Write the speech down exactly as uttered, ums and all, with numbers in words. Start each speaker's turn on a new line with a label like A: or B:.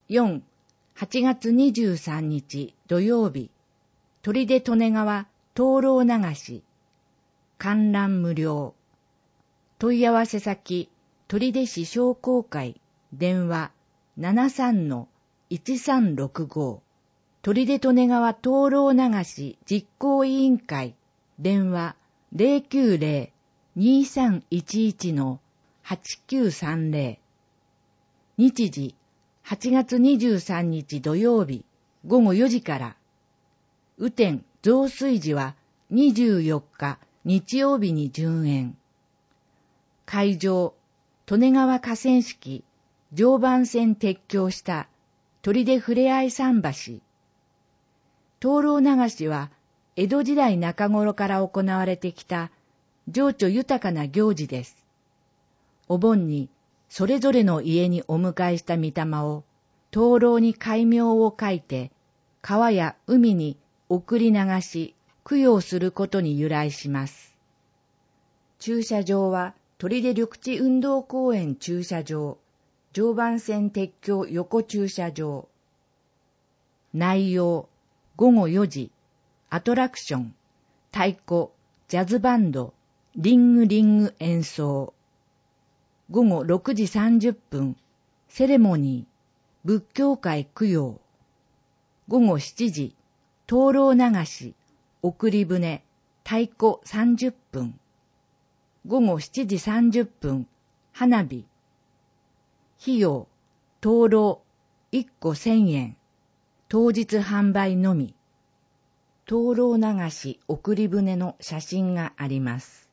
A: よん、はちがつにじゅうさんにち土曜日、取手利根川灯籠流し、観覧無料。問い合わせ先、取手市商工会、電話 ななさんのいちさんろくご、取手利根川灯籠流し実行委員会、電話 ゼロきゅうゼロ にさんいちいちのはちきゅうさんゼロ。日時、はちがつにじゅうさんにち土曜日、ごごよじから。雨天増水時はにじゅうよっか日曜日に順延。会場、利根川河川敷、常磐線撤去した取手ふれあい桟橋。灯籠流しは江戸時代中頃から行われてきた情緒豊かな行事です。お盆にそれぞれの家にお迎えした御霊を灯籠に戒名を書いて川や海に送り流し供養することに由来します。駐車場は取手緑地運動公園駐車場、常磐線鉄橋横駐車場。内容、ごごよじ、アトラクション、太鼓、ジャズバンド、リングリング演奏。ごごろくじさんじゅっぷん、セレモニー、仏教会供養。ごごしちじ、灯籠流し、送り船、太鼓さんじゅっぷん。ごごしちじさんじゅっぷん、花火。費用、灯籠、いっこせんえん。当日販売のみ。灯籠流し送り船の写真があります。